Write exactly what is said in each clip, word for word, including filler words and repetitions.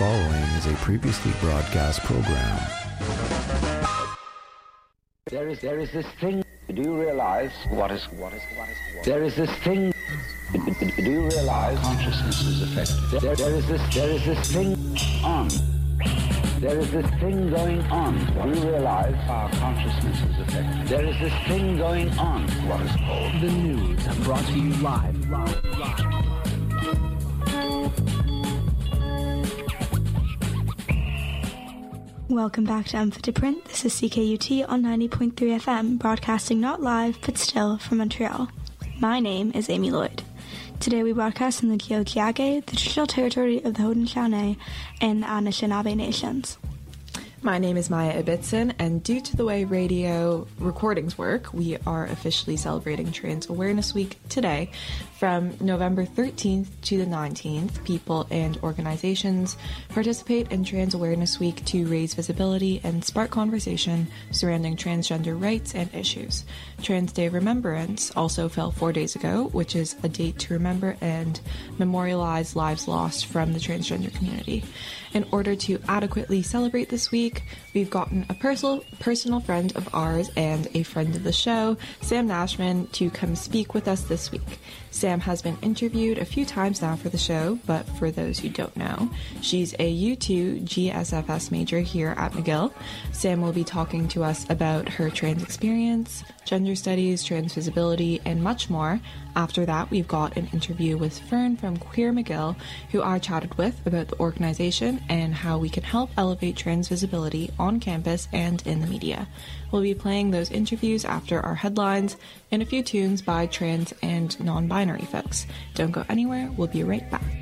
following is a previously broadcast program. There is there is this thing. Do you realize what is what is what is what? There is this thing. Do you realize consciousness is affected? There, there is this there is this thing on. There is this thing going on. Do you realize our consciousness is affected? There is this thing going on. What is called the news, brought to you live. live, live. Welcome back to M for to Print. This is C K U T on ninety point three F M, broadcasting not live, but still from Montreal. My name is Amy Lloyd. Today we broadcast in the Tiohtià:ke, the traditional territory of the Haudenosaunee and the Anishinaabe nations. My name is Maya Ibbitson, and due to the way radio recordings work, we are officially celebrating Trans Awareness Week today. From November thirteenth to the nineteenth, people and organizations participate in Trans Awareness Week to raise visibility and spark conversation surrounding transgender rights and issues. Trans Day Remembrance also fell four days ago, which is a date to remember and memorialize lives lost from the transgender community. In order to adequately celebrate this week, we've gotten a personal personal friend of ours and a friend of the show, Sam Nashman, to come speak with us this week. Sam has been interviewed a few times now for the show, but for those who don't know, she's a U two G S F S major here at McGill. Sam will be talking to us about her trans experience, gender studies, trans visibility, and much more. After that, we've got an interview with Fern from Queer McGill, who I chatted with about the organization and how we can help elevate trans visibility on campus and in the media. We'll be playing those interviews after our headlines and a few tunes by trans and non-binary folks. Don't go anywhere, we'll be right back.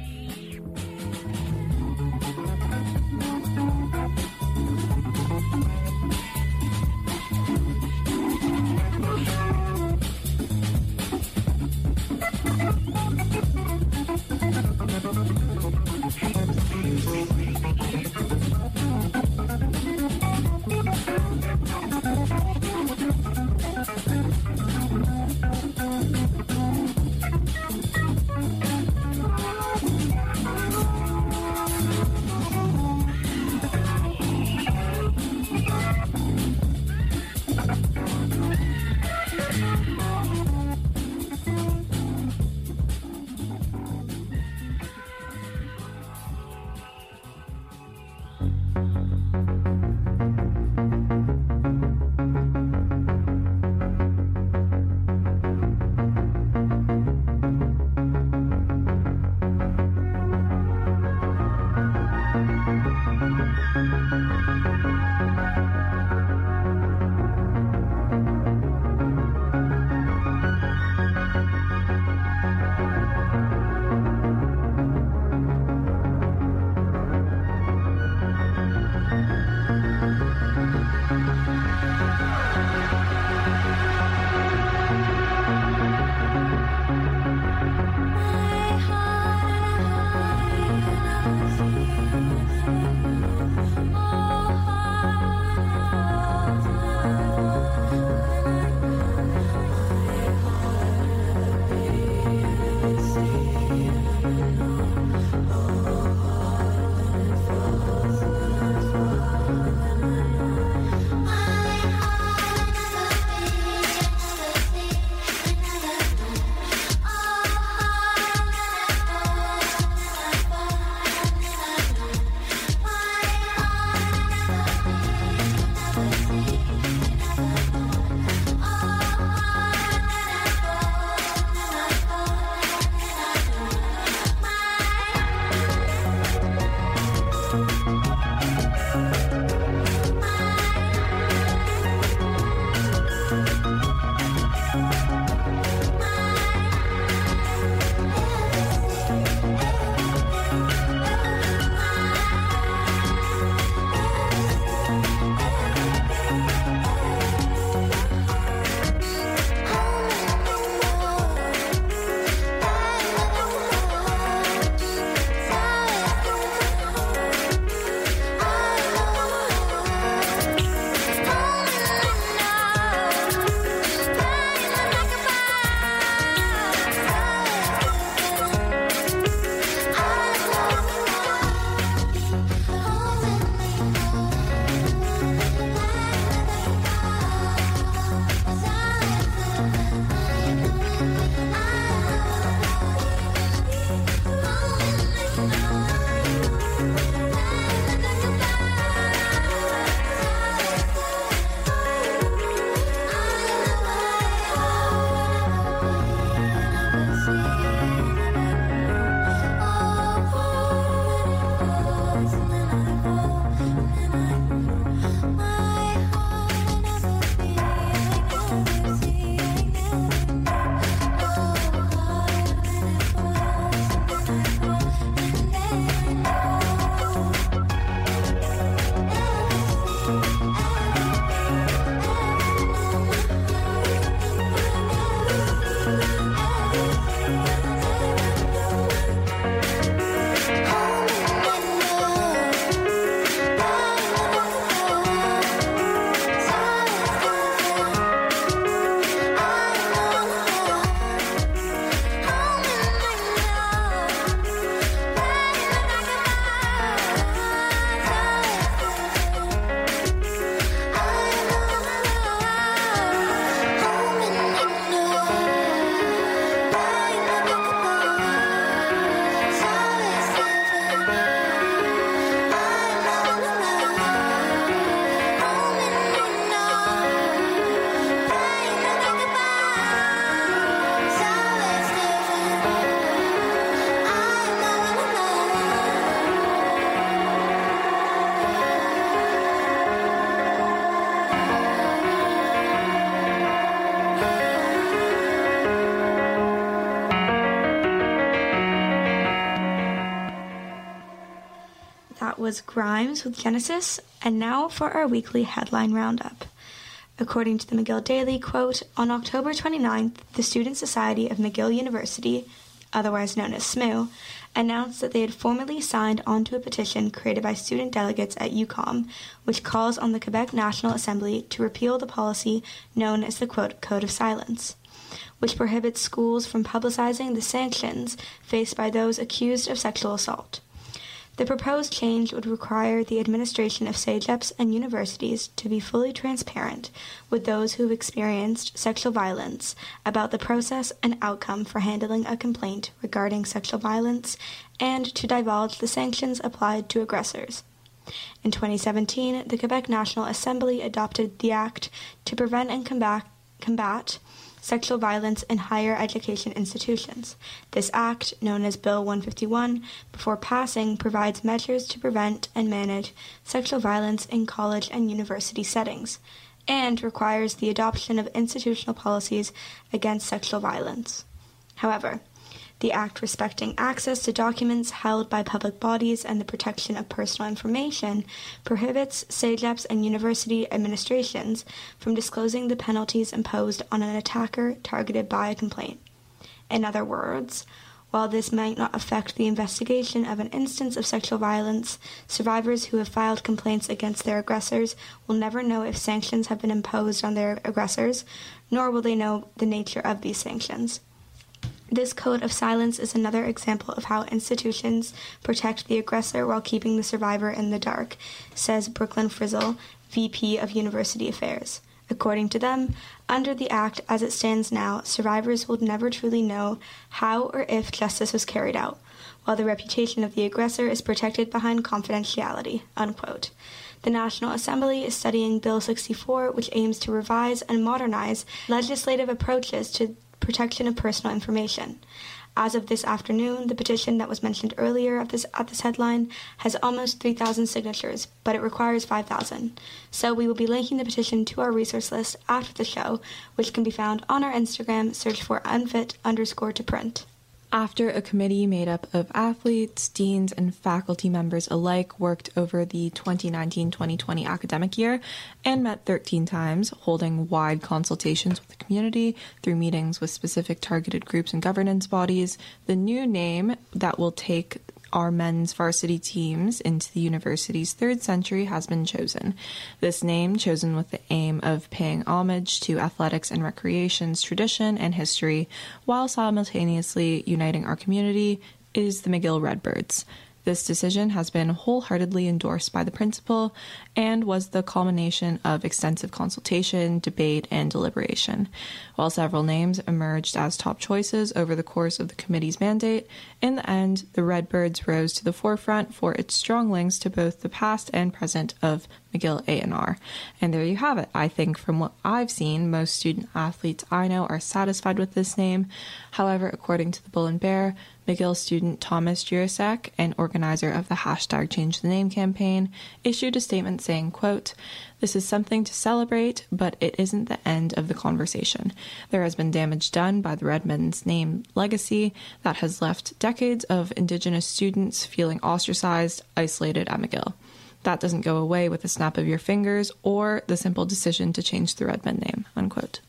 that was Grimes with Genesis, and now for our weekly headline roundup. According to the McGill Daily, quote, on October twenty-ninth, the Student Society of McGill University, otherwise known as S M U, announced that they had formally signed onto a petition created by student delegates at UQAM, which calls on the Quebec National Assembly to repeal the policy known as the, quote, Code of Silence, which prohibits schools from publicizing the sanctions faced by those accused of sexual assault. The proposed change would require the administration of CEGEPs and universities to be fully transparent with those who have experienced sexual violence about the process and outcome for handling a complaint regarding sexual violence and to divulge the sanctions applied to aggressors. In twenty seventeen, the Quebec National Assembly adopted the Act to prevent and combat, combat sexual violence in higher education institutions. This act, known as Bill one fifty-one, before passing, provides measures to prevent and manage sexual violence in college and university settings, and requires the adoption of institutional policies against sexual violence. However, the Act respecting access to documents held by public bodies and the protection of personal information prohibits CEGEPs and university administrations from disclosing the penalties imposed on an attacker targeted by a complaint. In other words, while this might not affect the investigation of an instance of sexual violence, survivors who have filed complaints against their aggressors will never know if sanctions have been imposed on their aggressors, nor will they know the nature of these sanctions. This code of silence is another example of how institutions protect the aggressor while keeping the survivor in the dark, says Brooklyn Frizzle, V P of University Affairs. According to them, under the Act as it stands now, survivors will never truly know how or if justice was carried out, while the reputation of the aggressor is protected behind confidentiality, unquote. The National Assembly is studying Bill sixty-four, which aims to revise and modernize legislative approaches to protection of personal information. As of this afternoon, the petition that was mentioned earlier at this, at this headline has almost three thousand signatures, but it requires five thousand. So we will be linking the petition to our resource list after the show, which can be found on our Instagram. Search for unfit underscore to print. After a committee made up of athletes, deans, and faculty members alike worked over the twenty nineteen twenty twenty academic year and met thirteen times, holding wide consultations with the community through meetings with specific targeted groups and governance bodies, the new name that will take our men's varsity teams into the university's third century has been chosen. This name, chosen with the aim of paying homage to athletics and recreation's tradition and history, while simultaneously uniting our community, is the McGill Redbirds. This decision has been wholeheartedly endorsed by the principal and was the culmination of extensive consultation, debate, and deliberation. While several names emerged as top choices over the course of the committee's mandate, in the end, the Redbirds rose to the forefront for its strong links to both the past and present of McGill A and R. And there you have it. I think from what I've seen, most student athletes I know are satisfied with this name. However, according to the Bull and Bear, McGill student Thomas Jurasek, an organizer of the hashtag Change the Name campaign, issued a statement saying, quote, "This is something to celebrate, but it isn't the end of the conversation. There has been damage done by the Redmen's name legacy that has left decades of Indigenous students feeling ostracized, isolated at McGill. That doesn't go away with a snap of your fingers or the simple decision to change the Redmen name," unquote.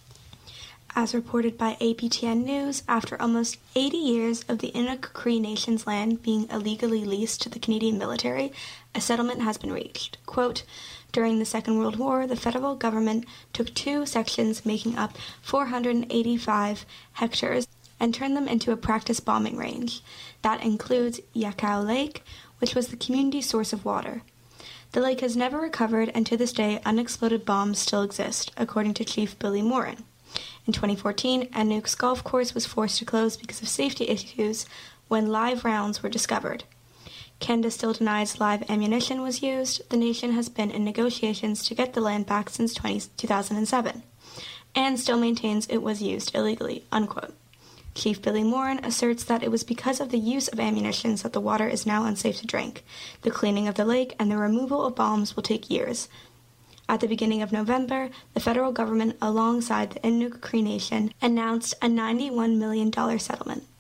As reported by A P T N News, after almost eighty years of the Inuk Cree Nation's land being illegally leased to the Canadian military, a settlement has been reached. Quote, "During the Second World War, the federal government took two sections making up four hundred eighty-five hectares and turned them into a practice bombing range. That includes Yakau Lake, which was the community's source of water. The lake has never recovered, and to this day, unexploded bombs still exist, according to Chief Billy Morin. In twenty fourteen, Inuk's golf course was forced to close because of safety issues when live rounds were discovered. Canada still denies live ammunition was used. The nation has been in negotiations to get the land back since two thousand seven, and still maintains it was used illegally," unquote. Chief Billy Morin asserts that it was because of the use of ammunition that the water is now unsafe to drink. The cleaning of the lake and the removal of bombs will take years. At the beginning of November, the federal government, alongside the Inuk Cree Nation, announced a ninety-one million dollars settlement.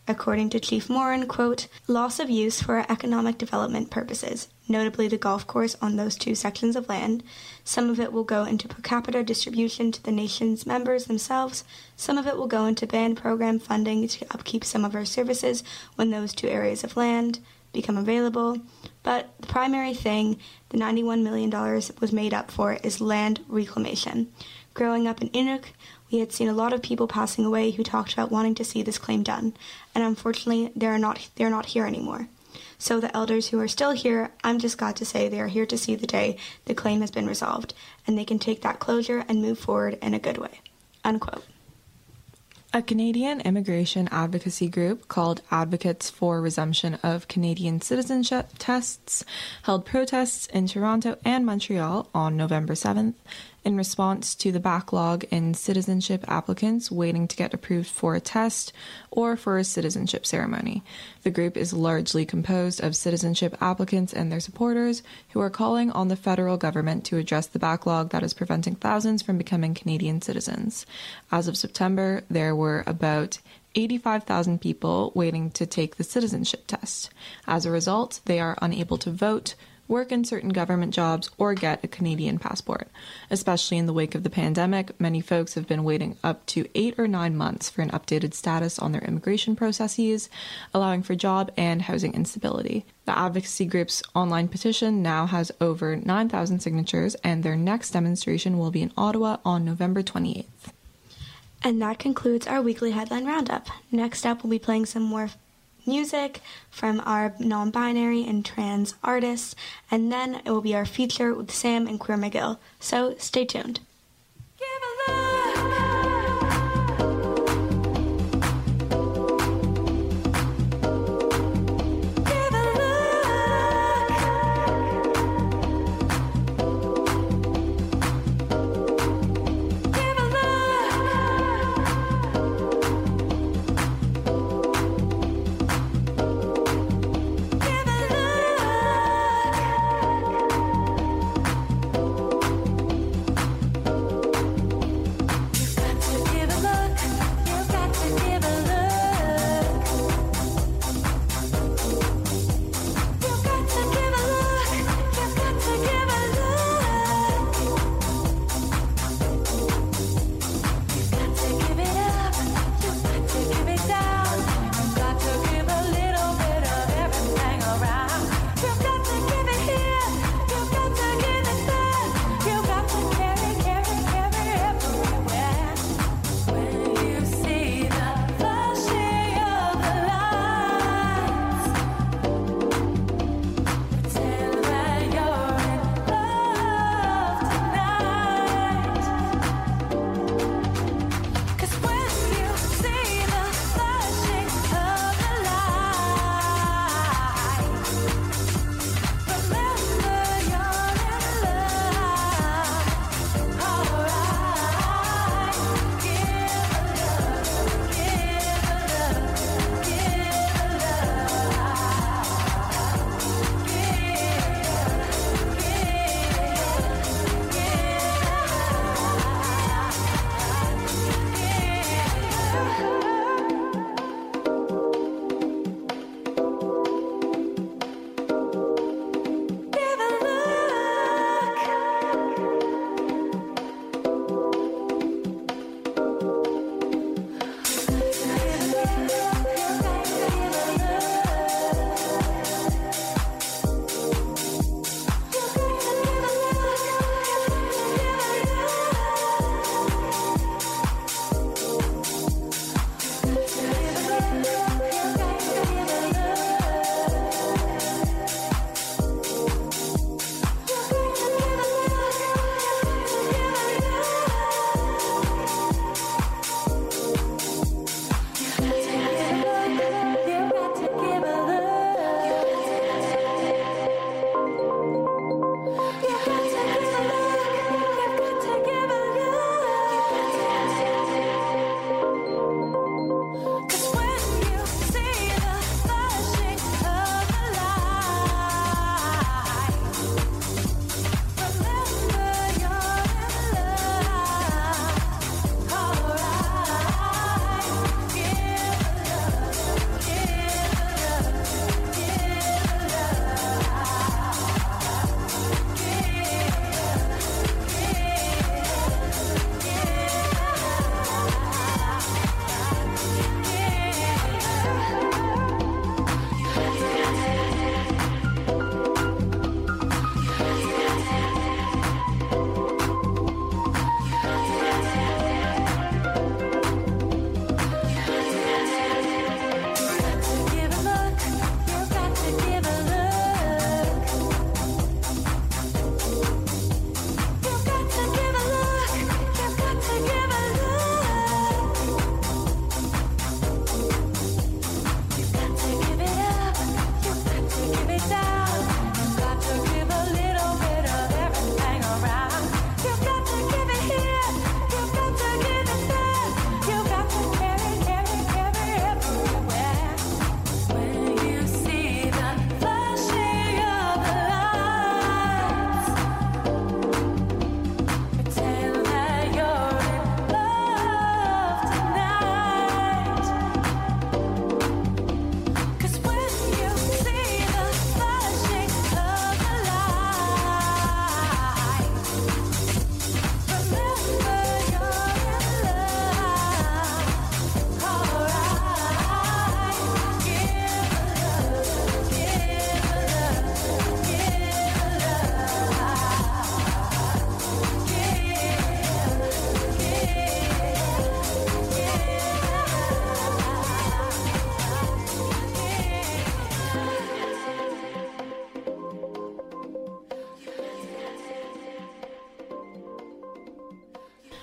According to Chief Moran, quote, loss of use for economic development purposes, notably the golf course on those two sections of land. Some of it will go into per capita distribution to the nation's members themselves. Some of it will go into band program funding to upkeep some of our services when those two areas of land become available. But the primary thing the ninety-one million dollars was made up for is land reclamation. Growing up in Inuk, we had seen a lot of people passing away who talked about wanting to see this claim done, and unfortunately, they are not they're not here anymore. So the elders who are still here, I'm just glad to say they are here to see the day the claim has been resolved, and they can take that closure and move forward in a good way. Unquote. A Canadian immigration advocacy group called Advocates for Resumption of Canadian Citizenship Tests held protests in Toronto and Montreal on November seventh in response to the backlog in citizenship applicants waiting to get approved for a test or for a citizenship ceremony. The group is largely composed of citizenship applicants and their supporters who are calling on the federal government to address the backlog that is preventing thousands from becoming Canadian citizens. As of September, there were about eighty-five thousand people waiting to take the citizenship test. As a result, they are unable to vote, work in certain government jobs, or get a Canadian passport. Especially in the wake of the pandemic, many folks have been waiting up to eight or nine months for an updated status on their immigration processes, allowing for job and housing instability. The advocacy group's online petition now has over nine thousand signatures, and their next demonstration will be in Ottawa on November twenty-eighth. And that concludes our weekly headline roundup. Next up, we'll be playing some more music from our non-binary and trans artists, and then it will be our feature with Sam and Queer McGill. So stay tuned. Give a look.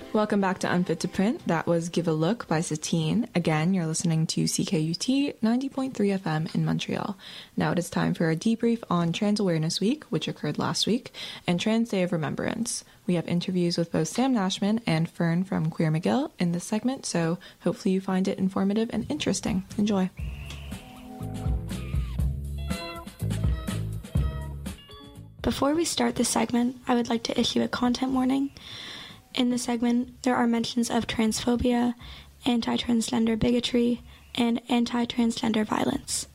Welcome back to Unfit to Print. That was Give a Look by Satine. Again, you're listening to C K U T ninety point three F M in Montreal. Now it is time for a debrief on Trans Awareness Week, which occurred last week, and Trans Day of Remembrance. We have interviews with both Sam Nashman and Fern from Queer McGill in this segment, so hopefully you find it informative and interesting. Enjoy. Before we start this segment, I would like to issue a content warning. In the segment, there are mentions of transphobia, anti-transgender bigotry, and anti-transgender violence.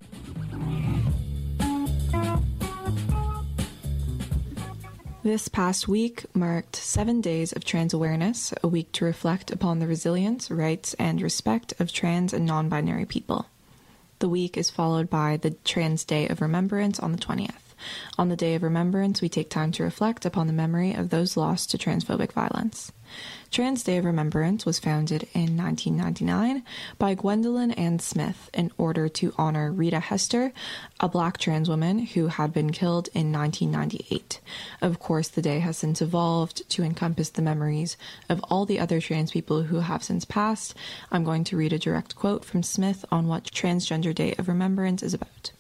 This past week marked seven days of trans awareness, a week to reflect upon the resilience, rights, and respect of trans and non-binary people. The week is followed by the Trans Day of Remembrance on the twentieth. On the Day of Remembrance, we take time to reflect upon the memory of those lost to transphobic violence. Trans Day of Remembrance was founded in nineteen ninety-nine by Gwendolyn Ann Smith in order to honor Rita Hester, a black trans woman who had been killed in nineteen ninety-eight. Of course, the day has since evolved to encompass the memories of all the other trans people who have since passed. I'm going to read a direct quote from Smith on what Transgender Day of Remembrance is about.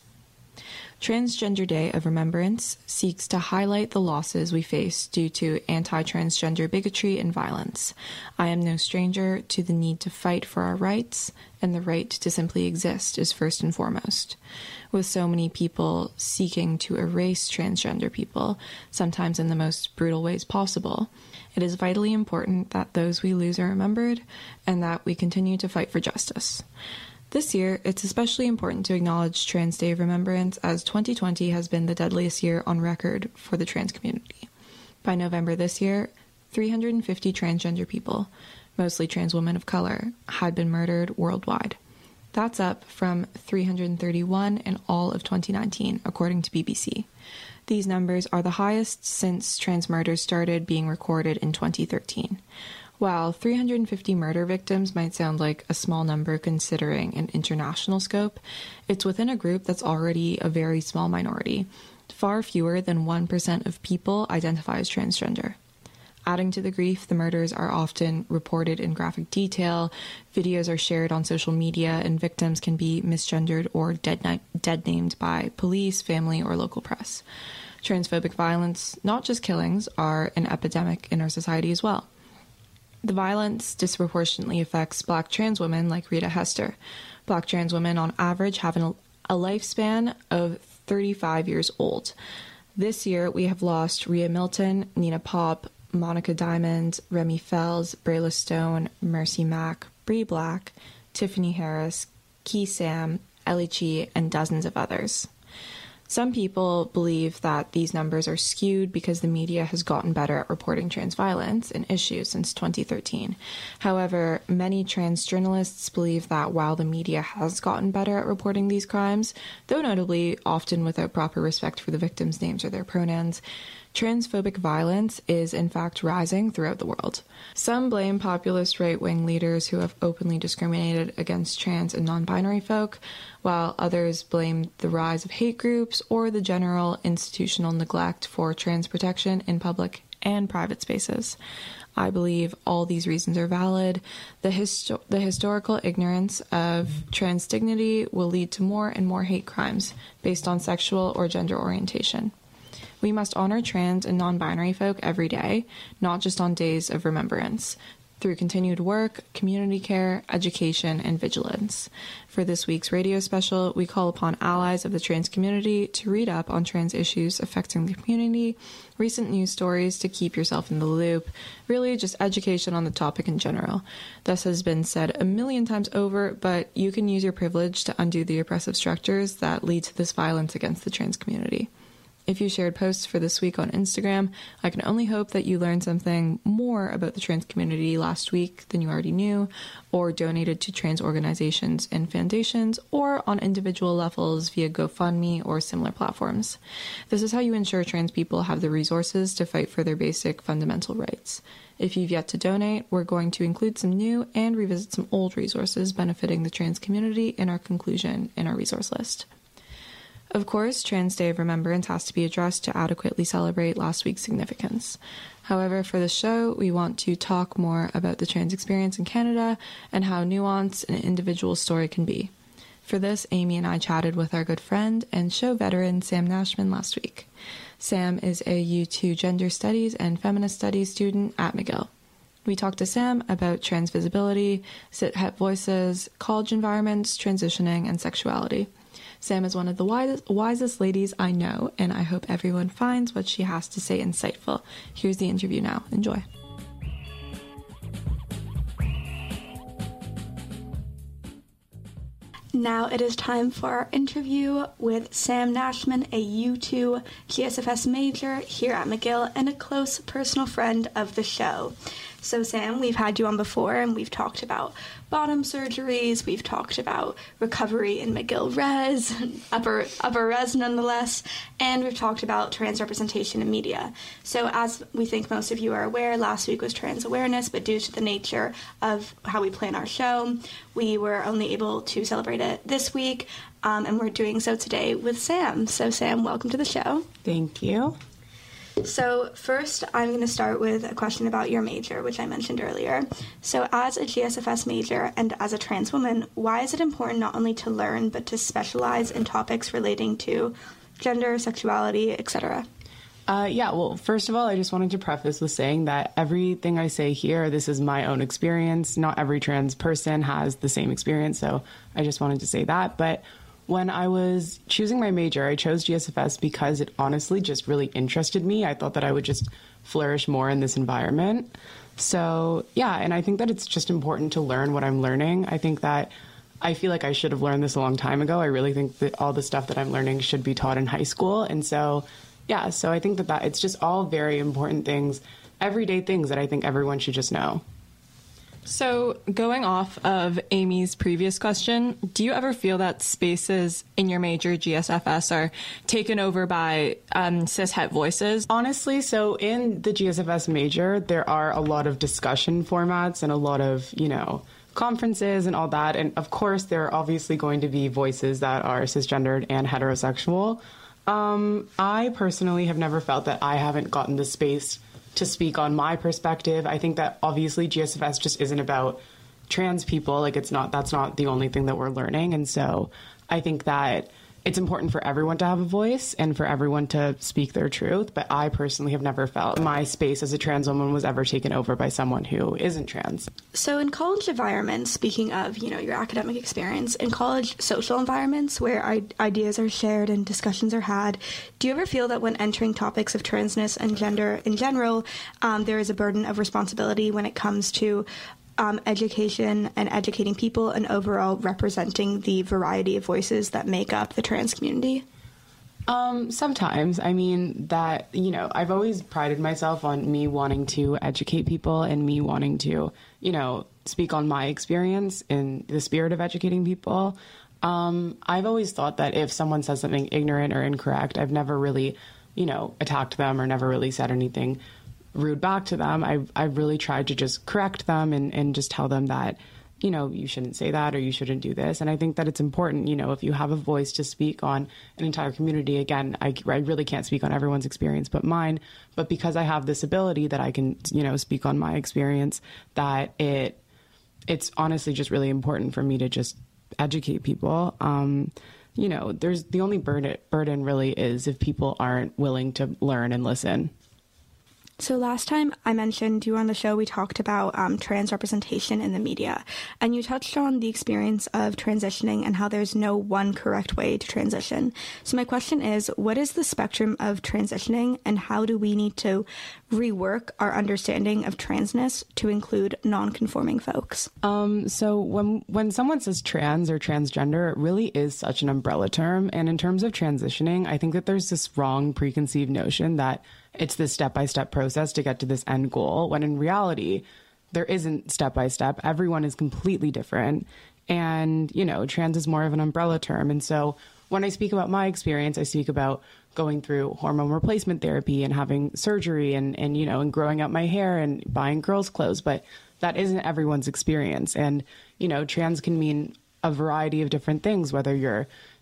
Transgender Day of Remembrance seeks to highlight the losses we face due to anti-transgender bigotry and violence. I am no stranger to the need to fight for our rights, and the right to simply exist is first and foremost. With so many people seeking to erase transgender people, sometimes in the most brutal ways possible, it is vitally important that those we lose are remembered, and that we continue to fight for justice. This year, it's especially important to acknowledge Trans Day of Remembrance, as twenty twenty has been the deadliest year on record for the trans community. By November this year, three hundred fifty transgender people, mostly trans women of color, had been murdered worldwide. That's up from three hundred thirty-one in all of twenty nineteen, according to B B C. These numbers are the highest since trans murders started being recorded in twenty thirteen. While three hundred fifty murder victims might sound like a small number considering an international scope, it's within a group that's already a very small minority. Far fewer than one percent of people identify as transgender. Adding to the grief, the murders are often reported in graphic detail, videos are shared on social media, and victims can be misgendered or dead, ni- dead named by police, family, or local press. Transphobic violence, not just killings, are an epidemic in our society as well. The violence disproportionately affects black trans women like Rita Hester. Black trans women on average have an, a lifespan of thirty-five years old. This year, we have lost Rhea Milton, Nina Pop, Monica Diamond, Remy Fells, Brayla Stone, Mercy Mack, Bree Black, Tiffany Harris, Key Sam, Ellie Chi, and dozens of others. Some people believe that these numbers are skewed because the media has gotten better at reporting trans violence and issues since twenty thirteen. However, many trans journalists believe that while the media has gotten better at reporting these crimes, though notably often without proper respect for the victims' names or their pronouns, transphobic violence is in fact rising throughout the world. Some blame populist right-wing leaders who have openly discriminated against trans and non-binary folk, while others blame the rise of hate groups or the general institutional neglect for trans protection in public and private spaces. I believe all these reasons are valid. The, histo- the historical ignorance of trans dignity will lead to more and more hate crimes based on sexual or gender orientation. We must honor trans and non-binary folk every day, not just on days of remembrance, through continued work, community care, education, and vigilance. For this week's radio special, we call upon allies of the trans community to read up on trans issues affecting the community, recent news stories to keep yourself in the loop, really just education on the topic in general. This has been said a million times over, but you can use your privilege to undo the oppressive structures that lead to this violence against the trans community. If you shared posts for this week on Instagram, I can only hope that you learned something more about the trans community last week than you already knew, or donated to trans organizations and foundations, or on individual levels via GoFundMe or similar platforms. This is how you ensure trans people have the resources to fight for their basic fundamental rights. If you've yet to donate, we're going to include some new and revisit some old resources benefiting the trans community in our conclusion in our resource list. Of course, Trans Day of Remembrance has to be addressed to adequately celebrate last week's significance. However, for the show, we want to talk more about the trans experience in Canada and how nuanced an individual story can be. For this, Amy and I chatted with our good friend and show veteran Sam Nashman last week. Sam is a U two Gender Studies and Feminist Studies student at McGill. We talked to Sam about trans visibility, sit-het voices, college environments, transitioning, and sexuality. Sam is one of the wisest, wisest ladies I know, and I hope everyone finds what she has to say insightful. Here's the interview now. Enjoy. Now it is time for our interview with Sam Nashman, a U two G S F S major here at McGill and a close personal friend of the show. So Sam, we've had you on before and we've talked about bottom surgeries, we've talked about recovery in McGill Res, upper upper Res nonetheless, and we've talked about trans representation in media. So as we think most of you are aware, last week was Trans Awareness, but due to the nature of how we plan our show, we were only able to celebrate it this week, um, and we're doing so today with Sam. So Sam, welcome to the show. Thank you. So first, I'm going to start with a question about your major, which I mentioned earlier. So as a G S F S major and as a trans woman, why is it important not only to learn, but to specialize in topics relating to gender, sexuality, et cetera? Uh, yeah, well, first of all, I just wanted to preface with saying that everything I say here, this is my own experience. Not every trans person has the same experience, so I just wanted to say that. But when I was choosing my major, I chose G S F S because it honestly just really interested me. I thought that I would just flourish more in this environment. So, yeah, and I think that it's just important to learn what I'm learning. I think that I feel like I should have learned this a long time ago. I really think that all the stuff that I'm learning should be taught in high school. And so, yeah, so I think that, that it's just all very important things, everyday things that I think everyone should just know. So going off of Amy's previous question, do you ever feel that spaces in your major G S F S are taken over by um, cis-het voices? Honestly, so in the G S F S major, there are a lot of discussion formats and a lot of, you know, conferences and all that. And of course, there are obviously going to be voices that are cisgendered and heterosexual. Um, I personally have never felt that I haven't gotten the space to speak on my perspective. I think that obviously G S F S just isn't about trans people. Like it's not, that's not the only thing that we're learning. And so I think that it's important for everyone to have a voice and for everyone to speak their truth. But I personally have never felt my space as a trans woman was ever taken over by someone who isn't trans. So in college environments, speaking of, you know, your academic experience, in college social environments where I- ideas are shared and discussions are had, do you ever feel that when entering topics of transness and gender in general, um, there is a burden of responsibility when it comes to Um, education and educating people and overall representing the variety of voices that make up the trans community? Um, sometimes. I mean, that, you know, I've always prided myself on me wanting to educate people and me wanting to, you know, speak on my experience in the spirit of educating people. Um, I've always thought that if someone says something ignorant or incorrect, I've never really, you know, attacked them or never really said anything rude back to them. I I really tried to just correct them and, and just tell them that, you know, you shouldn't say that or you shouldn't do this. And I think that it's important, you know, if you have a voice to speak on an entire community. Again, I, I really can't speak on everyone's experience but mine. But because I have this ability that I can, you know, speak on my experience, that it it's honestly just really important for me to just educate people. Um, you know, there's the only burden, burden really is if people aren't willing to learn and listen. So last time I mentioned you were on the show, we talked about um, trans representation in the media, and you touched on the experience of transitioning and how there's no one correct way to transition. So my question is, what is the spectrum of transitioning, and how do we need to rework our understanding of transness to include non-conforming folks? Um, so when when someone says trans or transgender, it really is such an umbrella term. And in terms of transitioning, I think that there's this wrong preconceived notion that it's this step-by-step process to get to this end goal, when in reality, there isn't step-by-step. Everyone is completely different. And, you know, trans is more of an umbrella term. And so when I speak about my experience, I speak about going through hormone replacement therapy and having surgery and, and, you know, and growing out my hair and buying girls' clothes. But that isn't everyone's experience. And, you know, trans can mean a variety of different things, whether you're,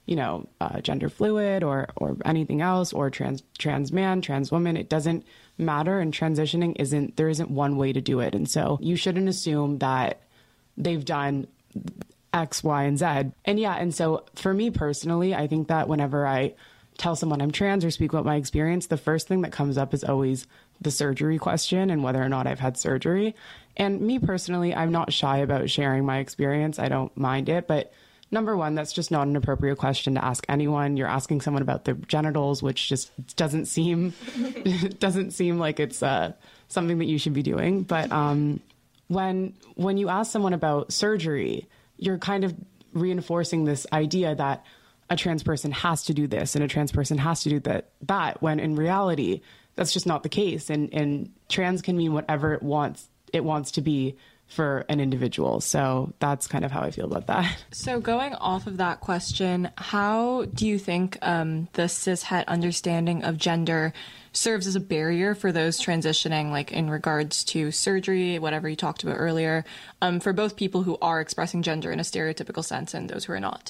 you know, uh, gender fluid or, or anything else, or trans, trans man, trans woman. It doesn't matter. And transitioning isn't, there isn't one way to do it. And so you shouldn't assume that they've done X, Y, and Z. And yeah, and so for me personally, I think that whenever I tell someone I'm trans or speak about my experience, the first thing that comes up is always the surgery question and whether or not I've had surgery. And me personally, I'm not shy about sharing my experience. I don't mind it. But number one, that's just not an appropriate question to ask anyone. You're asking someone about their genitals, which just doesn't seem doesn't seem like it's uh, something that you should be doing. But um, when when you ask someone about surgery, you're kind of reinforcing this idea that a trans person has to do this and a trans person has to do that, that when in reality, that's just not the case. And, and trans can mean whatever it wants, it wants to be for an individual. So that's kind of how I feel about that. So going off of that question, how do you think um, the cishet understanding of gender serves as a barrier for those transitioning, like in regards to surgery, whatever you talked about earlier, um, for both people who are expressing gender in a stereotypical sense and those who are not?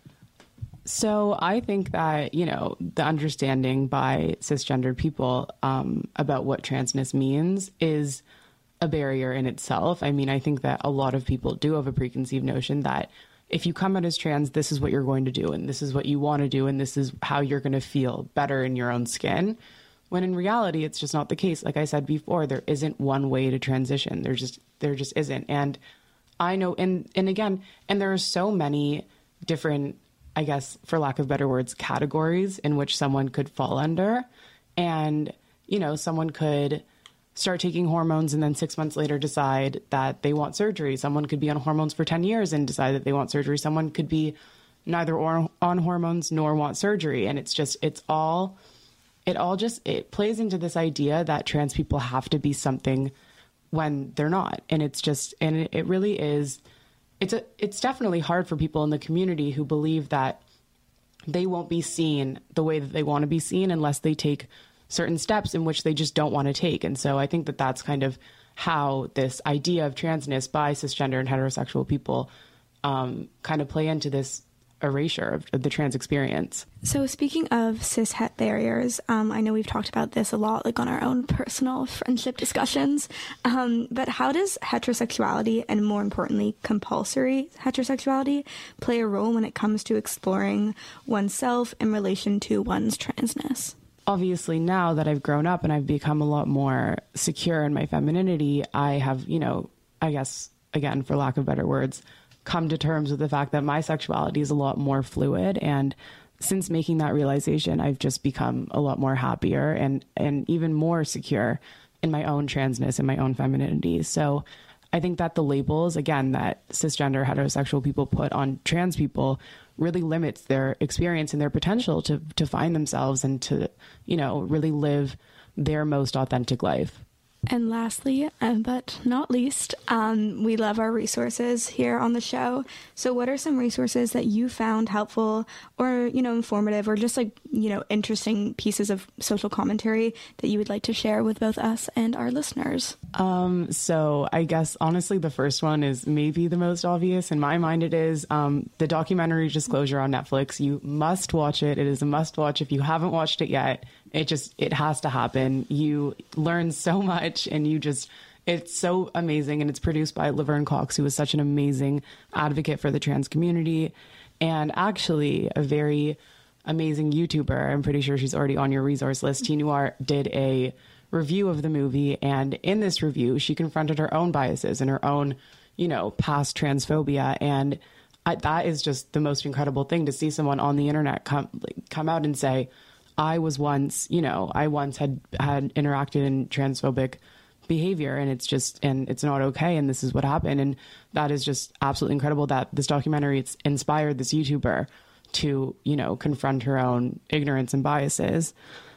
So I think that, you know, the understanding by cisgendered people um, about what transness means is a barrier in itself. I mean, I think that a lot of people do have a preconceived notion that if you come out as trans, this is what you're going to do, and this is what you want to do, and this is how you're going to feel better in your own skin. When in reality, it's just not the case. Like I said before, there isn't one way to transition. There just there just isn't. And I know, and and again, and there are so many different, I guess, for lack of better words, categories in which someone could fall under. And, you know, someone could start taking hormones and then six months later decide that they want surgery. Someone could be on hormones for ten years and decide that they want surgery. Someone could be neither or on hormones nor want surgery. And it's just, it's all, it all just, it plays into this idea that trans people have to be something when they're not. And it's just, and it, it really is, it's a, it's definitely hard for people in the community who believe that they won't be seen the way that they want to be seen unless they take certain steps in which they just don't want to take. And so I think that that's kind of how this idea of transness by cisgender and heterosexual people um, kind of play into this erasure of, of the trans experience. So speaking of cishet barriers, um, I know we've talked about this a lot, like on our own personal friendship discussions, um, but how does heterosexuality, and more importantly, compulsory heterosexuality, play a role when it comes to exploring oneself in relation to one's transness? Obviously, now that I've grown up and I've become a lot more secure in my femininity, I have, you know, I guess, again, for lack of better words, come to terms with the fact that my sexuality is a lot more fluid. And since making that realization, I've just become a lot more happier and, and even more secure in my own transness and my own femininity. So I think that the labels, again, that cisgender heterosexual people put on trans people really limits their experience and their potential to, to find themselves and to, you know, really live their most authentic life. And lastly, um, but not least, um, we love our resources here on the show. So what are some resources that you found helpful or, you know, informative or just like, you know, interesting pieces of social commentary that you would like to share with both us and our listeners? Um, so I guess, honestly, the first one is maybe the most obvious. In my mind, it is um, the documentary Disclosure on Netflix. You must watch it. It is a must watch. If you haven't watched it yet, it just, it has to happen. You learn so much and you just, it's so amazing. And it's produced by Laverne Cox, who is such an amazing advocate for the trans community and actually a very amazing YouTuber. I'm pretty sure she's already on your resource list. T Noir did a review of the movie. And in this review, she confronted her own biases and her own, you know, past transphobia. And I, that is just the most incredible thing to see someone on the internet come, come out and say, I was once, you know, I once had, had interacted in transphobic behavior and it's just, and it's not okay. And this is what happened. And that is just absolutely incredible that this documentary, it's inspired this YouTuber to, you know, confront her own ignorance and biases.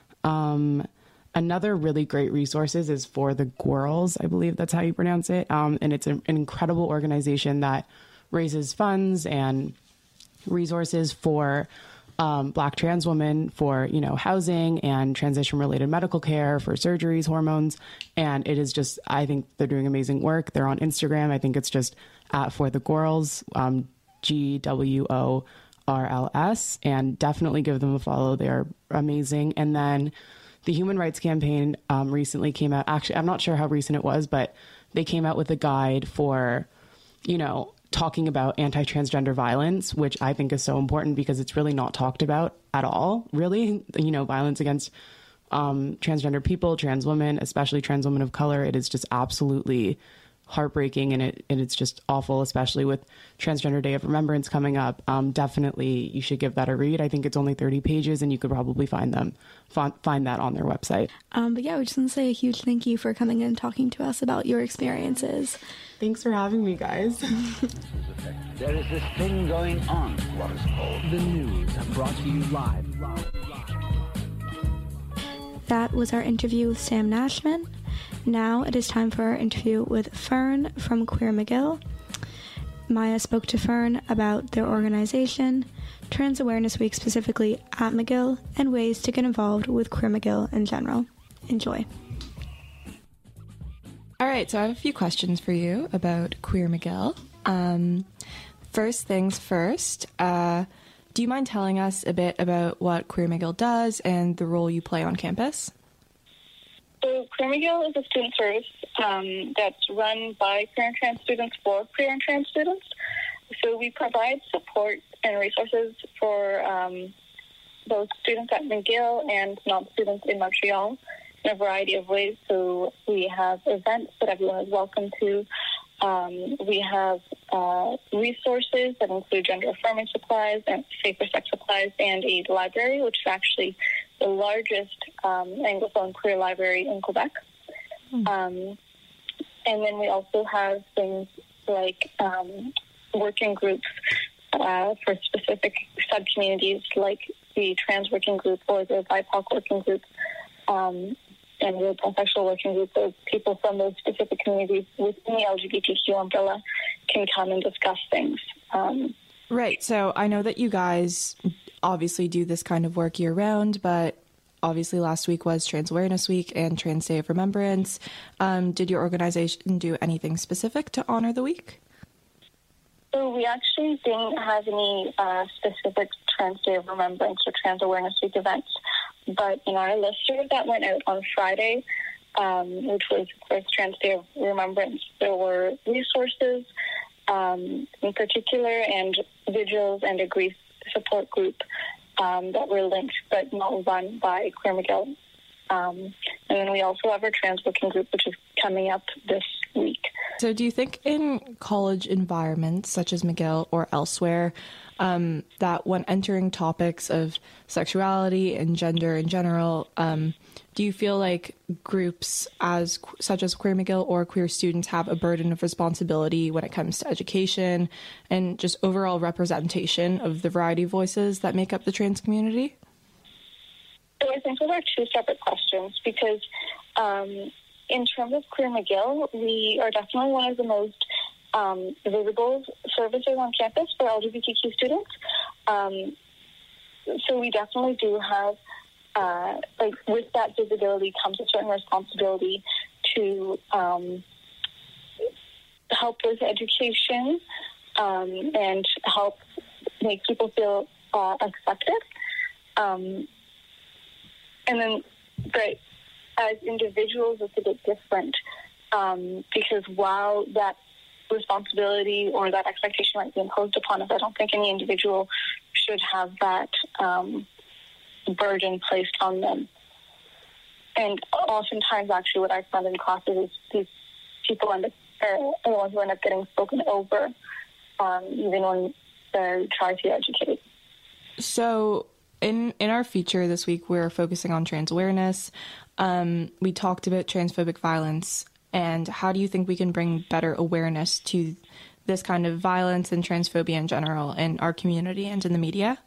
Um, another really great resources is For the Girls, I believe that's how you pronounce it. Um, and it's an, an incredible organization that raises funds and resources for Um, Black trans women for, you know, housing and transition related medical care, for surgeries, hormones. And it is just, I think they're doing amazing work. They're on Instagram. I think it's just at For the Girls, um, G W O R L S, and definitely give them a follow. They are amazing. And then the Human Rights Campaign um, recently came out. Actually, I'm not sure how recent it was, but they came out with a guide for, you know, talking about anti-transgender violence, which I think is so important because it's really not talked about at all, really. You know, violence against um, transgender people, trans women, especially trans women of color. It is just absolutely heartbreaking, and it and it's just awful, especially with Transgender Day of Remembrance coming up. Um, definitely, you should give that a read. I think it's only thirty pages, and you could probably find them find, find that on their website. Um, but yeah, we just want to say a huge thank you for coming in and talking to us about your experiences. Thanks for having me, guys. There is this thing going on, what is called The news brought to you live. That was our interview with Sam Nashman. Now it is time for our interview with Fern from Queer McGill. Maya spoke to Fern about their organization, Trans Awareness Week specifically at McGill, and ways to get involved with Queer McGill in general. Enjoy. All right, so I have a few questions for you about Queer McGill. Um, first things first, uh, do you mind telling us a bit about what Queer McGill does and the role you play on campus? So Queer McGill is a student service um, that's run by queer and trans students for queer and trans students. So we provide support and resources for um, both students at McGill and non-students in Montreal in a variety of ways. So we have events that everyone is welcome to. Um, we have uh, resources that include gender-affirming supplies and safer sex supplies and a library, which is actually the largest um, Anglophone queer library in Quebec. Mm. Um, and then we also have things like um, working groups uh, for specific sub-communities, like the trans working group or the B I P O C working group, um, and the pansexual working group. So people from those specific communities within the L G B T Q umbrella can come and discuss things. Um, right. So I know that you guys obviously do this kind of work year round, but obviously last week was Trans Awareness Week and Trans Day of Remembrance. Um, did your organization do anything specific to honor the week? So we actually didn't have any uh, specific Trans Day of Remembrance or Trans Awareness Week events, but in our listserv that went out on Friday, um, which was, of course, Trans Day of Remembrance, there were resources um, in particular and vigils and a grief support group um, that were linked but not run by Queer McGill. Um, and then we also have our trans working group, which is coming up this week. So do you think in college environments such as McGill or elsewhere um, that when entering topics of sexuality and gender in general, um, do you feel like groups as such as Queer McGill or queer students have a burden of responsibility when it comes to education and just overall representation of the variety of voices that make up the trans community? So I think those are two separate questions because um, in terms of Queer McGill, we are definitely one of the most um, visible services on campus for L G B T Q students. Um, so we definitely do have, uh, like, with that visibility comes a certain responsibility to um, help with education um, and help make people feel uh, accepted. Um, And then, but as individuals, it's a bit different um, because while that responsibility or that expectation might be imposed upon us, I don't think any individual should have that um, burden placed on them. And oftentimes, actually, what I found in classes is these people end up, are the ones who end up getting spoken over, um, even when they try to educate. So, In in our feature this week, we're focusing on trans awareness. Um, we talked about transphobic violence, and how do you think we can bring better awareness to this kind of violence and transphobia in general in our community and in the media?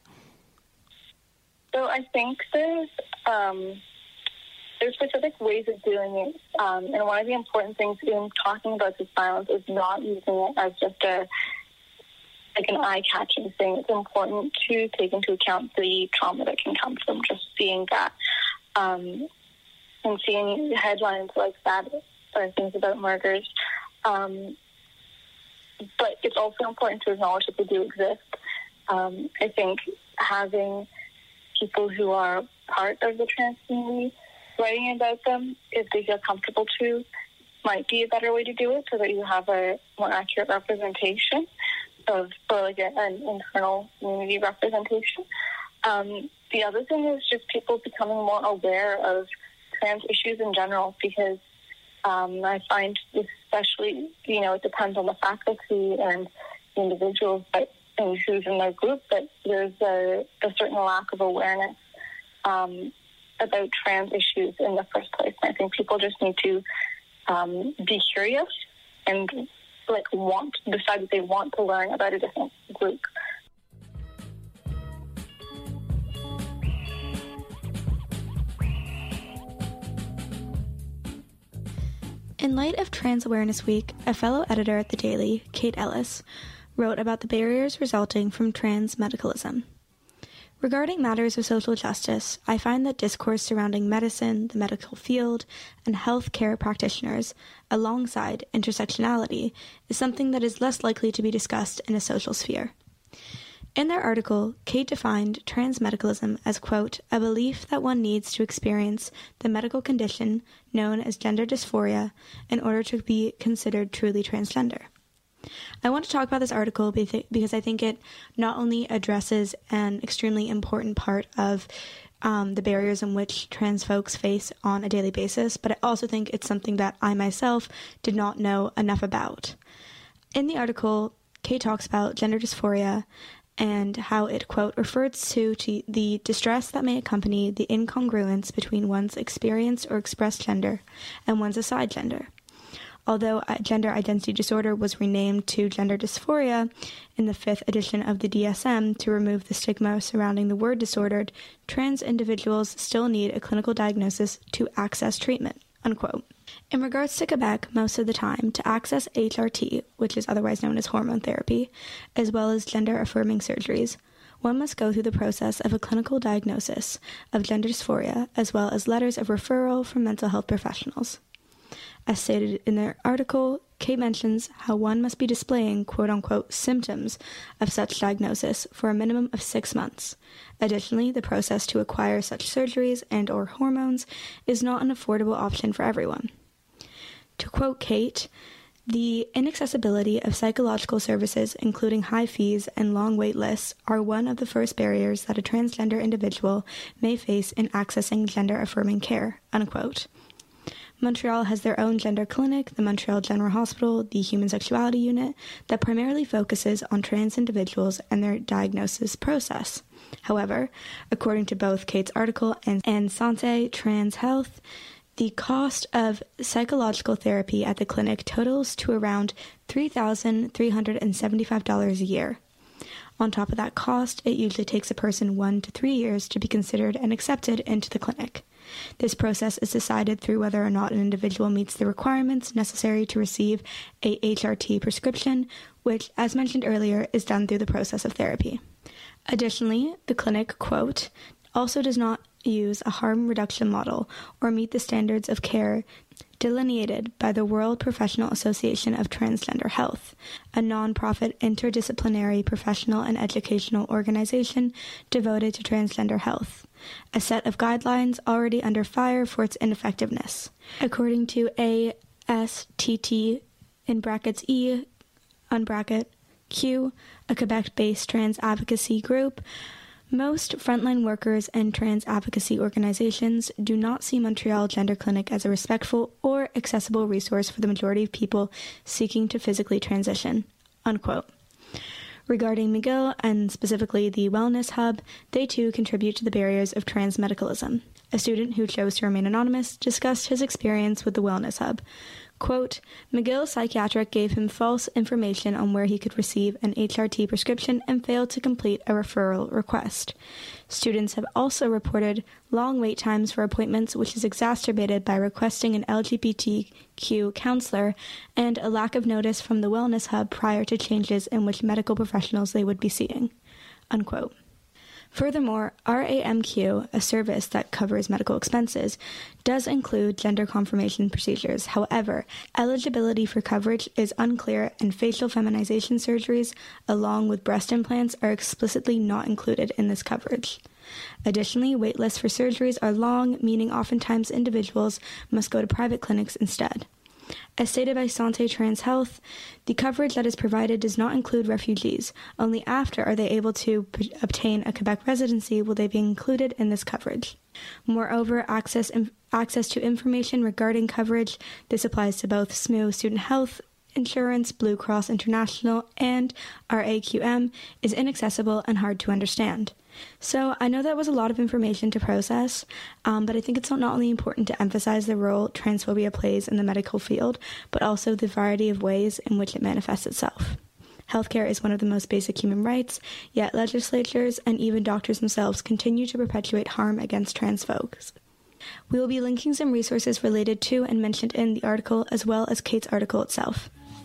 So I think there's um, there's specific ways of doing it, um, and one of the important things in talking about this violence is not using it as just a like an eye-catching thing. It's important to take into account the trauma that can come from just seeing that. Um, and seeing headlines like that or things about murders. Um, but it's also important to acknowledge that they do exist Um, I think having people who are part of the trans community writing about them, if they feel comfortable to, might be a better way to do it so that you have a more accurate representation of, or like a, an internal community representation. Um, the other thing is just people becoming more aware of trans issues in general, because um, I find, especially, you know, it depends on the faculty and the individuals that, and who's in their group, but there's a, a certain lack of awareness um, about trans issues in the first place. And I think people just need to um, be curious and like want decide that they want to learn about a different group. In light of Trans Awareness Week, a fellow editor at The Daily, Kate Ellis, wrote about the barriers resulting from trans medicalism. Regarding matters of social justice, I find that discourse surrounding medicine, the medical field, and health care practitioners, alongside intersectionality, is something that is less likely to be discussed in a social sphere. In their article, Kate defined trans medicalism as, quote, a belief that one needs to experience the medical condition known as gender dysphoria in order to be considered truly transgender. I want to talk about this article because I think it not only addresses an extremely important part of um, the barriers in which trans folks face on a daily basis, but I also think it's something that I myself did not know enough about. In the article, Kate talks about gender dysphoria and how it, quote, refers to, to the distress that may accompany the incongruence between one's experienced or expressed gender and one's assigned gender. Although gender identity disorder was renamed to gender dysphoria in the fifth edition of the D S M to remove the stigma surrounding the word disordered, trans individuals still need a clinical diagnosis to access treatment, unquote. In regards to Quebec, most of the time, to access H R T, which is otherwise known as hormone therapy, as well as gender-affirming surgeries, one must go through the process of a clinical diagnosis of gender dysphoria, as well as letters of referral from mental health professionals. As stated in their article, Kate mentions how one must be displaying quote-unquote symptoms of such diagnosis for a minimum of six months. Additionally, the process to acquire such surgeries and or hormones is not an affordable option for everyone. To quote Kate, the inaccessibility of psychological services, including high fees and long wait lists, are one of the first barriers that a transgender individual may face in accessing gender-affirming care, unquote. Montreal has their own gender clinic, the Montreal General Hospital, the Human Sexuality Unit, that primarily focuses on trans individuals and their diagnosis process. However, according to both Kate's article and, and Santé Trans Health, the cost of psychological therapy at the clinic totals to around three thousand three hundred seventy-five dollars a year. On top of that cost, it usually takes a person one to three years to be considered and accepted into the clinic. This process is decided through whether or not an individual meets the requirements necessary to receive a H R T prescription, which, as mentioned earlier, is done through the process of therapy. Additionally, the clinic, quote, also does not use a harm reduction model or meet the standards of care delineated by the World Professional Association of Transgender Health, a non-profit interdisciplinary professional and educational organization devoted to transgender health, a set of guidelines already under fire for its ineffectiveness. According to A S T T, in brackets E, unbracket Q, a Quebec-based trans advocacy group, most frontline workers and trans advocacy organizations do not see Montreal Gender Clinic as a respectful or accessible resource for the majority of people seeking to physically transition, unquote. Regarding McGill, and specifically the Wellness Hub, they too contribute to the barriers of trans medicalism. A student who chose to remain anonymous discussed his experience with the Wellness Hub. Quote, McGill Psychiatric gave him false information on where he could receive an H R T prescription and failed to complete a referral request. Students have also reported long wait times for appointments, which is exacerbated by requesting an L G B T Q counselor and a lack of notice from the Wellness Hub prior to changes in which medical professionals they would be seeing, unquote. Furthermore, R A M Q, a service that covers medical expenses, does include gender confirmation procedures. However, eligibility for coverage is unclear, and facial feminization surgeries, along with breast implants, are explicitly not included in this coverage. Additionally, wait lists for surgeries are long, meaning oftentimes individuals must go to private clinics instead. As stated by Santé Trans Health, the coverage that is provided does not include refugees. Only after are they able to p- obtain a Quebec residency will they be included in this coverage. Moreover, access in- access to information regarding coverage, this applies to both S M U Student Health Insurance, Blue Cross International, and R A Q M, is inaccessible and hard to understand. So I know that was a lot of information to process, um, but I think it's not only important to emphasize the role transphobia plays in the medical field, but also the variety of ways in which it manifests itself. Healthcare is one of the most basic human rights, yet legislatures and even doctors themselves continue to perpetuate harm against trans folks. We will be linking some resources related to and mentioned in the article, as well as Kate's article itself.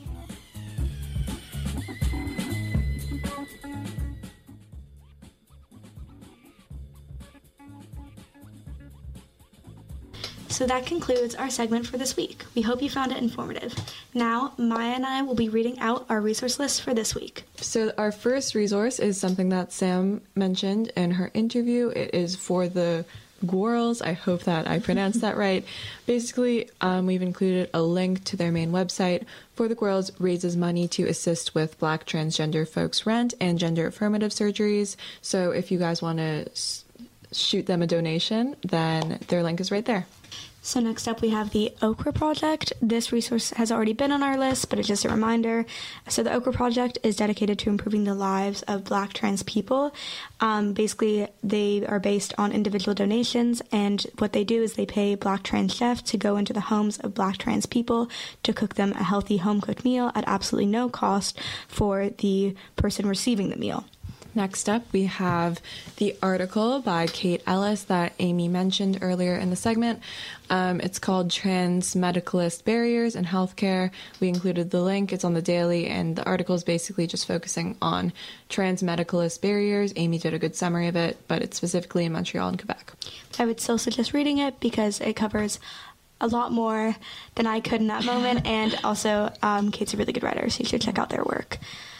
So that concludes our segment for this week. We hope you found it informative. Now, Maya and I will be reading out our resource list for this week. So our first resource is something that Sam mentioned in her interview. It is for the Gwirls. I hope that I pronounced that right. Basically, um, we've included a link to their main website. For the Gwirls raises money to assist with Black transgender folks' rent and gender affirmative surgeries. So if you guys want to s- shoot them a donation, then their link is right there. So next up we have the Okra Project. This resource has already been on our list, but it's just a reminder. So the Okra Project is dedicated to improving the lives of Black trans people. Um, basically, they are based on individual donations, and what they do is they pay Black trans chefs to go into the homes of Black trans people to cook them a healthy home-cooked meal at absolutely no cost for the person receiving the meal. Next up, we have the article by Kate Ellis that Amy mentioned earlier in the segment. Um, it's called Trans Medicalist Barriers in Healthcare. We included the link. It's on the Daily, and the article is basically just focusing on trans medicalist barriers. Amy did a good summary of it, but it's specifically in Montreal and Quebec. I would still suggest reading it because it covers a lot more than I could in that moment, and also um, Kate's a really good writer, so you should check out their work.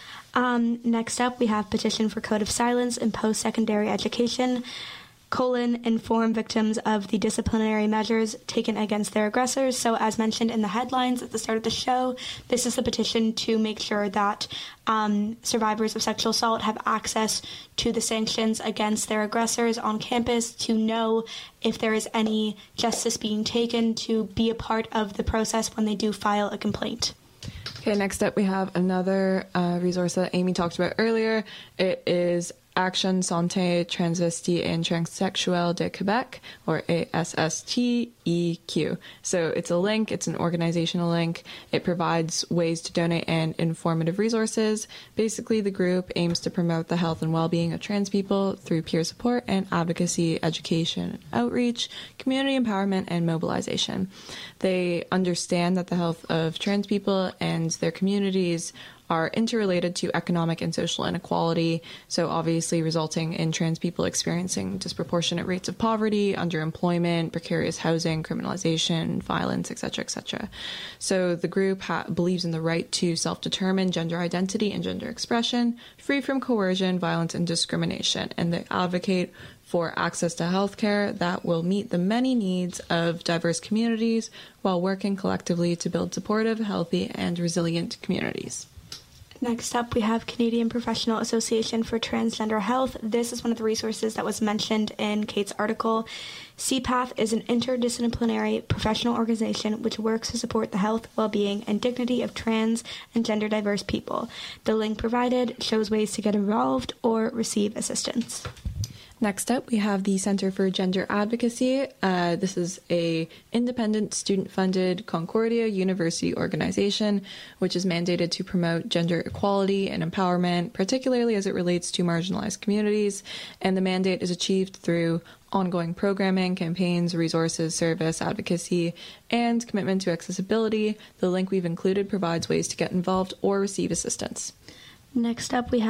Um, next up, we have Petition for Code of Silence in Post-Secondary Education, colon, inform victims of the disciplinary measures taken against their aggressors. So as mentioned in the headlines at the start of the show, this is a petition to make sure that um, survivors of sexual assault have access to the sanctions against their aggressors on campus, to know if there is any justice being taken, to be a part of the process when they do file a complaint. Okay, next up we have another uh, resource that Amy talked about earlier. It is Action Santé Transvesti et Transsexuelle de Québec, or A S S T E Q. So it's a link, it's an organizational link. It provides ways to donate and informative resources. Basically, the group aims to promote the health and well-being of trans people through peer support and advocacy, education, outreach, community empowerment, and mobilization. They understand that the health of trans people and their communities are interrelated to economic and social inequality, so obviously resulting in trans people experiencing disproportionate rates of poverty, underemployment, precarious housing, criminalization, violence, et cetera, et cetera. So the group ha- believes in the right to self-determine gender identity and gender expression, free from coercion, violence, and discrimination, and they advocate for access to healthcare that will meet the many needs of diverse communities while working collectively to build supportive, healthy, and resilient communities. Next up, we have Canadian Professional Association for Transgender Health. This is one of the resources that was mentioned in Kate's article. C PATH is an interdisciplinary professional organization which works to support the health, well-being, and dignity of trans and gender diverse people. The link provided shows ways to get involved or receive assistance. Next up, we have the Center for Gender Advocacy. Uh, this is a independent, student-funded Concordia University organization, which is mandated to promote gender equality and empowerment, particularly as it relates to marginalized communities. And the mandate is achieved through ongoing programming, campaigns, resources, service, advocacy, and commitment to accessibility. The link we've included provides ways to get involved or receive assistance. Next up, we have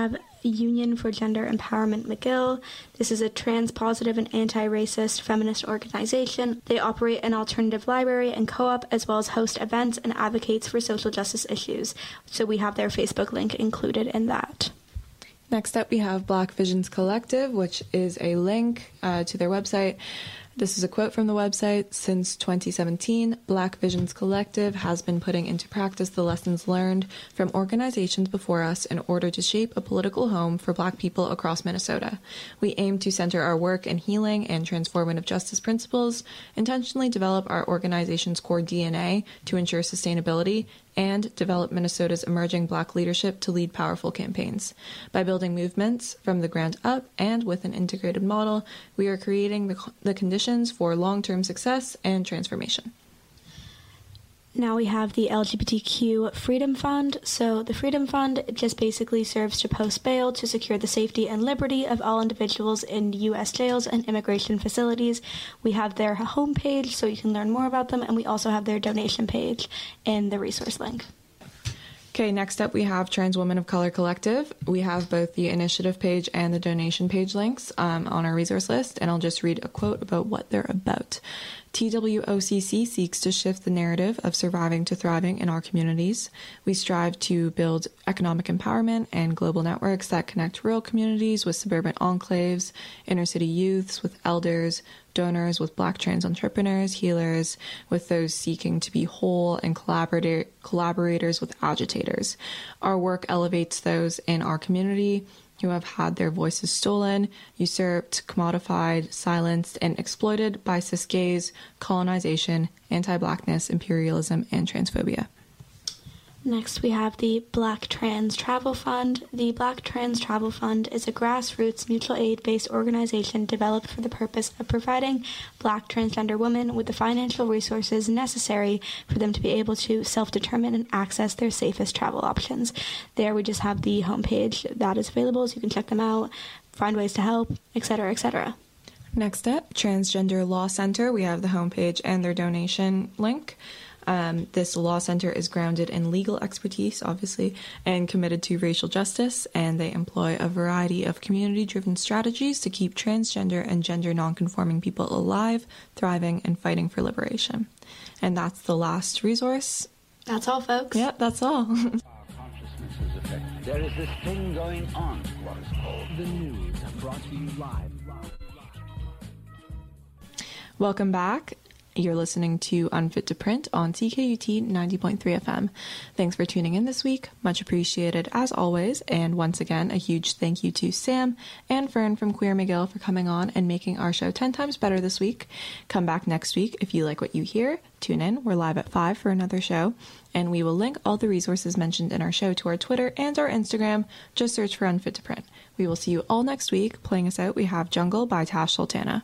the Union for Gender Empowerment McGill. This is a trans-positive and anti-racist feminist organization. They operate an alternative library and co-op, as well as host events and advocates for social justice issues. So we have their Facebook link included in that. Next up, we have Black Visions Collective, which is a link uh, to their website. This is a quote from the website. Since twenty seventeen, Black Visions Collective has been putting into practice the lessons learned from organizations before us in order to shape a political home for Black people across Minnesota. We aim to center our work in healing and transformative justice principles, intentionally develop our organization's core D N A to ensure sustainability, and develop Minnesota's emerging Black leadership to lead powerful campaigns. By building movements from the ground up and with an integrated model, we are creating the, the conditions for long-term success and transformation. Now we have the L G B T Q Freedom Fund. So the Freedom Fund just basically serves to post bail to secure the safety and liberty of all individuals in U S jails and immigration facilities. We have their homepage so you can learn more about them, and we also have their donation page in the resource link. Okay, next up we have Trans Women of Color Collective. We have both the initiative page and the donation page links um, on our resource list, and I'll just read a quote about what they're about. T W O C C seeks to shift the narrative of surviving to thriving in our communities. We strive to build economic empowerment and global networks that connect rural communities with suburban enclaves, inner city youths with elders, donors with Black trans entrepreneurs, healers with those seeking to be whole, and collaborator- collaborators with agitators. Our work elevates those in our community who have had their voices stolen, usurped, commodified, silenced, and exploited by cis gays, colonization, anti-Blackness, imperialism, and transphobia. Next, we have the Black Trans Travel Fund. The Black Trans Travel Fund is a grassroots mutual aid-based organization developed for the purpose of providing Black transgender women with the financial resources necessary for them to be able to self-determine and access their safest travel options. There we just have the homepage that is available, so you can check them out, find ways to help, et cetera, et cetera. Next up, Transgender Law Center. We have the homepage and their donation link. Um, this law center is grounded in legal expertise, obviously, and committed to racial justice, and they employ a variety of community-driven strategies to keep transgender and gender nonconforming people alive, thriving, and fighting for liberation. And that's the last resource. That's all, folks. Yeah, that's all. Our consciousness is affected. There is this thing going on, what is called The news brought to you live. Welcome back. You're listening to Unfit to Print on C K U T ninety point three F M. Thanks for tuning in this week. Much appreciated as always. And once again, a huge thank you to Sam and Fern from Queer McGill for coming on and making our show ten times better this week. Come back next week if you like what you hear. Tune in. We're live at five for another show. And we will link all the resources mentioned in our show to our Twitter and our Instagram. Just search for Unfit to Print. We will see you all next week. Playing us out, we have Jungle by Tash Sultana.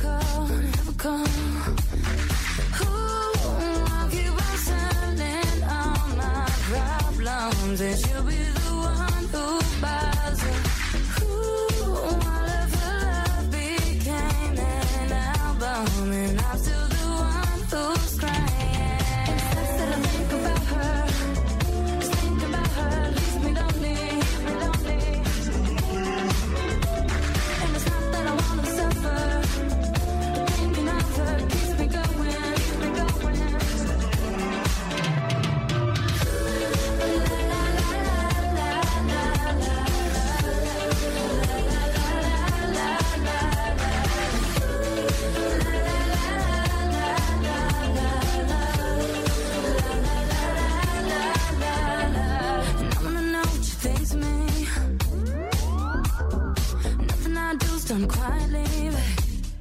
call, never call. Ooh, I'll keep on sending all my problems, and you'll be the one who buys them. Ooh, all of her love became an album, and I'm still the one who's crying. Instead of think about her, just think about her, leaves me lonely, me lonely. And it's not that I wanna suffer, but thinking of her keeps me going, keeps me going. And I wanna know what you think to me. Nothing I do's done quietly, babe.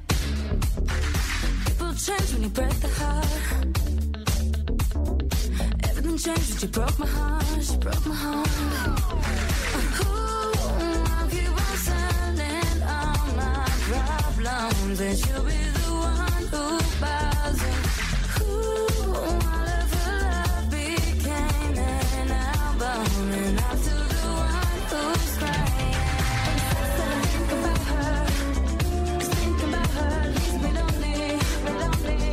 People change when you break the heart. Everything changed when you broke my heart. You broke my heart. Ooh, I'll keep on sending all my problems, and you'll be the one who buys them. Ooh, all of her love became an album, and I'm still the one who's crying. Instead of think about her, just think about her, leaves me lonely, me lonely.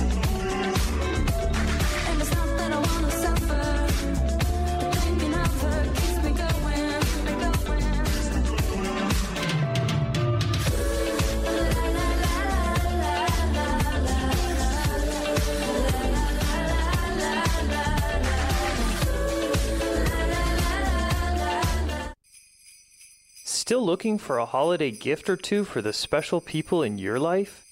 And it's not that I wanna suffer, but thinking of her keeps me going, me going. Still looking for a holiday gift or two for the special people in your life?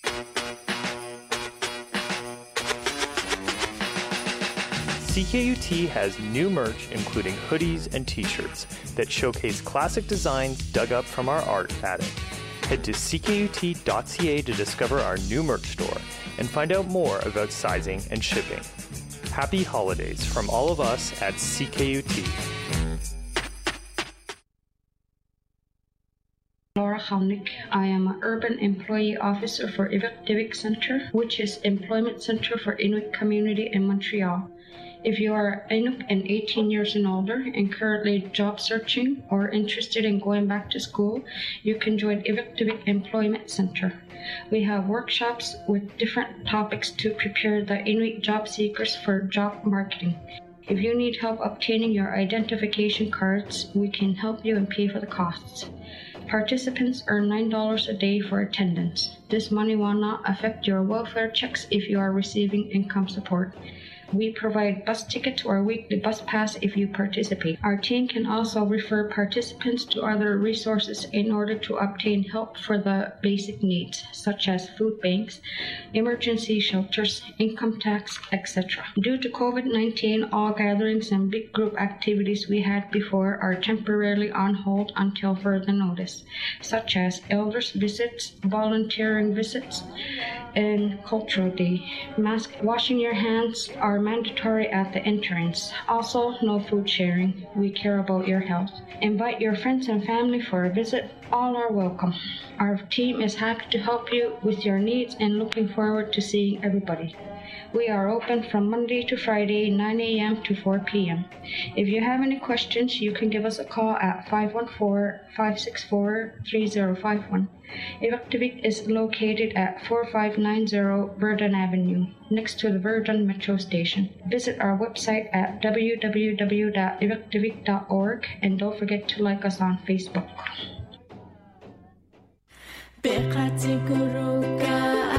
C K U T has new merch including hoodies and t-shirts that showcase classic designs dug up from our art attic. Head to c k u t dot c a to discover our new merch store and find out more about sizing and shipping. Happy holidays from all of us at C K U T. Laura Halnick. I am an Urban Employee Officer for Iviktivik Center, which is Employment Center for Inuit Community in Montreal. If you are Inuk and eighteen years and older and currently job searching or interested in going back to school, you can join Iviktivik Employment Center. We have workshops with different topics to prepare the Inuit job seekers for job marketing. If you need help obtaining your identification cards, we can help you and pay for the costs. Participants earn nine dollars a day for attendance. This money will not affect your welfare checks if you are receiving income support. We provide bus tickets or weekly bus pass if you participate. Our team can also refer participants to other resources in order to obtain help for the basic needs, such as food banks, emergency shelters, income tax, et cetera. Due to COVID nineteen, all gatherings and big group activities we had before are temporarily on hold until further notice, such as elders visits, volunteering visits, and cultural day. Mask washing your hands are mandatory at the entrance. Also, no food sharing. We care about your health. Invite your friends and family for a visit. All are welcome. Our team is happy to help you with your needs and looking forward to seeing everybody. We are open from Monday to Friday, nine a.m. to four p.m. If you have any questions, you can give us a call at five one four, five six four, three zero five one. Iviktivik is located at four five nine zero Verdun Avenue, next to the Verdun Metro Station. Visit our website at w w w dot iviktivik dot org and don't forget to like us on Facebook.